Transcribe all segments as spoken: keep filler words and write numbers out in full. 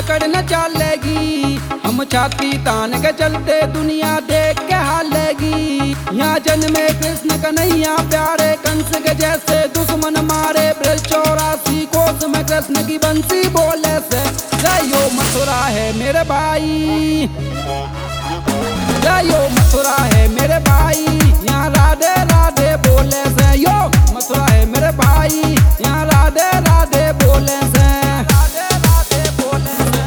पकड़ न चलेगी। हम छाती तान के चलते दुनिया देख के हालेगी। यहाँ जन्मे कृष्ण कन्हैया प्यारे, कंस के जैसे दुश्मन मारे। ब्रज चौरासी कोस में कृष्ण की बंसी बोले से। जयो मथुरा है मेरे भाई, जयो मथुरा है मेरे भाई। यहाँ राधे राधे बोले से। यो मथुरा है मेरे भाई, यहाँ राधे राधे बोले से। राधे राधे बोले से।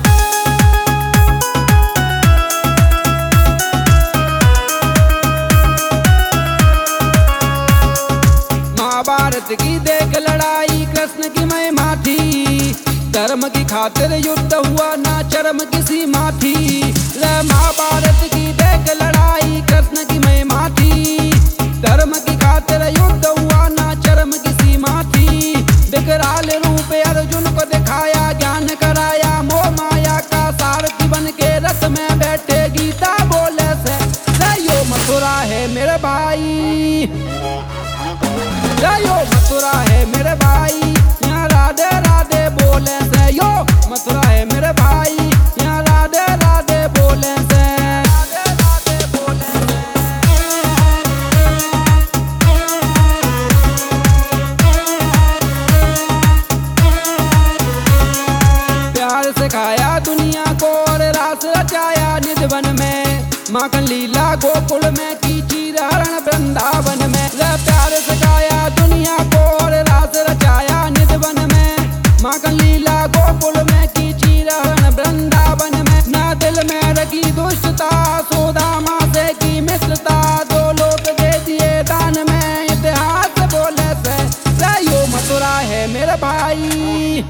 महाभारत की देख लड़ाई, कृष्ण की महिमा थी। धर्म की खातिर युद्ध हुआ ना चरम की सीमा थी। महाभारत की देख लड़ाई, कृष्ण की महिमा थी। धर्म की खातिर युद्ध हुआ ना चरम की सीमा थी। विकराल रूप अर्जुन को दिखाया, ज्ञान कराया। मोह माया का सारथी बन के रथ में बैठे गीता बोले से। जयो मथुरा है मेरे भाई, जयो मथुरा है मेरे भाई। यहाँ राधे राधे बोले से। यो मथुरा है मेरे भाई, यहाँ राधे राधे बोले से। राधे राधे बोले से। प्यार सिखाया दुनिया को और रास रचाया निधवन में। माखन लीला गोकुल में की चीर हरण वृंदावन में। प्यार सिखाया दुनिया को और रास रचाया निधवन में। माखन लीला गोकुल में की चीर हरण वृंदावन में। ना दिल में रखी दुष्टता, सुदामा से की मित्रता। दो लोग दे दिए दान में, इतिहास बोले से। जयो मथुरा है मेरे भाई,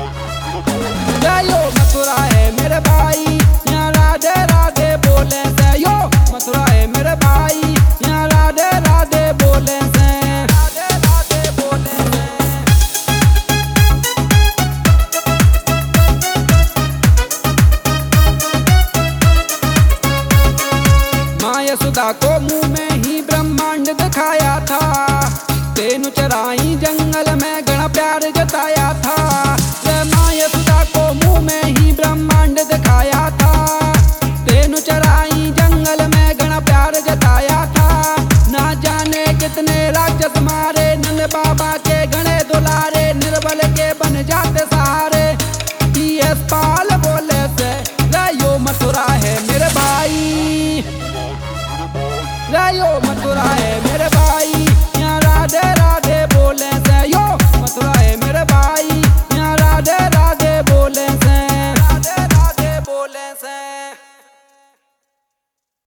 जयो मथुरा है मेरे भाई। यहाँ राधे राधे बोले से। यो मथुरा है मेरे भाई, यहाँ राधे राधे बोले से। राधे राधे बोले से। माँ यशोदा को मुंह में ही ब्रह्मांड दिखाया था। तेनु चराई जंगल में गण प्यार जताया था। माँ यशोदा को मुंह में ही ब्रह्मांड दिखाया था। तेनु चराई जंगल में गण प्यार जताया था। ना जाने कितने राक्षस मारे, नंद बाबा के गणे दुलारे। निर्बल के बन जाते सहारे, टीएस पाल बोले से। जयो मथुरा है मेरे भाई, जयो मथुरा है मेरे भाई। यहाँ राधे